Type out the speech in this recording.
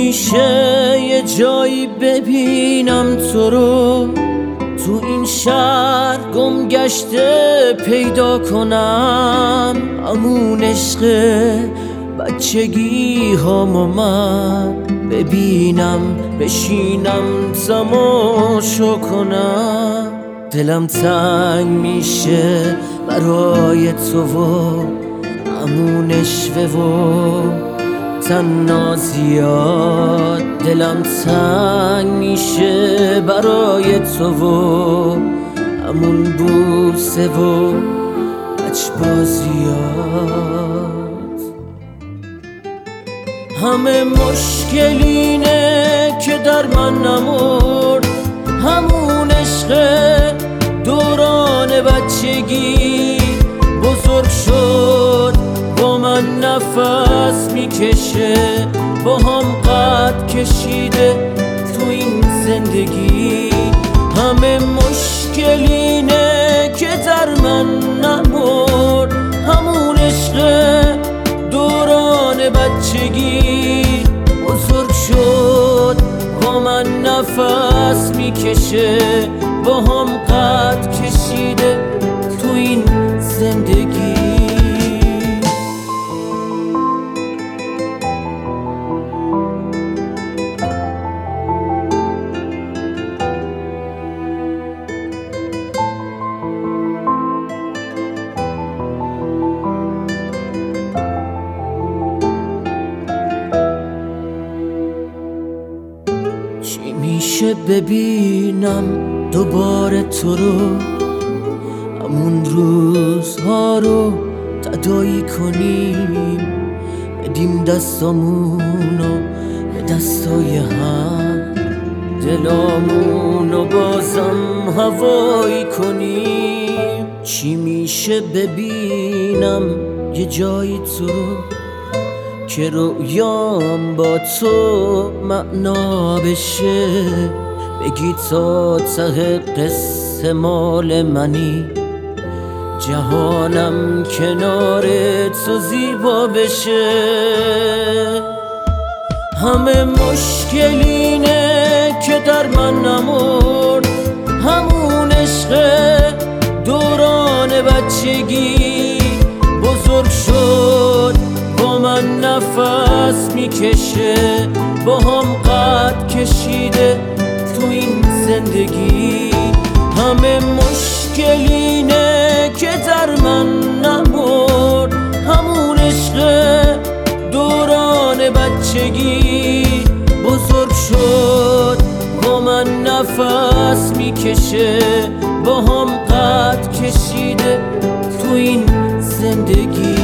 میشه یه جایی ببینم تو رو، تو این شهر گم گشته پیدا کنم همون عشق بچگی هامو من ببینم، بشینم تماشا کنم. دلم تنگ میشه برای تو و همون اشوه و تنها زیاد. دلم تنگ میشه برای تو و همون بوسه و لجبازیات. همه مشکل اینه که در من نمرد همون عشق دوران بچگی. بزرگ شد با من نفس میکشه، با هم قد کشیده تو این زندگی. همه مشکل اینه که در من نمرد همون عشق دوران بچگی. بزرگ شد با من نفس میکشه، با هم قد کشیده تو این زندگی. چی میشه ببینم دوباره تو رو، همون روزها رو تداعی کنیم، بدیم دستامونو به دستای هم، دلامونو بازم هوایی کنیم. چی میشه ببینم یه جایی تو رو که رویام با تو معنا بشه، بگی تا ته قصه مال منی، جهانم کنار تو زیبا بشه. همه مشکل اینه که در من نمرد همون عشق دوران بچگی. بزرگ شد با من نفس میکشه، با هم قد کشیده تو این زندگی. همه مشکل اینه که در من نمرد همون عشق دوران بچگی. بزرگ شد با من نفس میکشه، با هم قد کشیده تو این زندگی.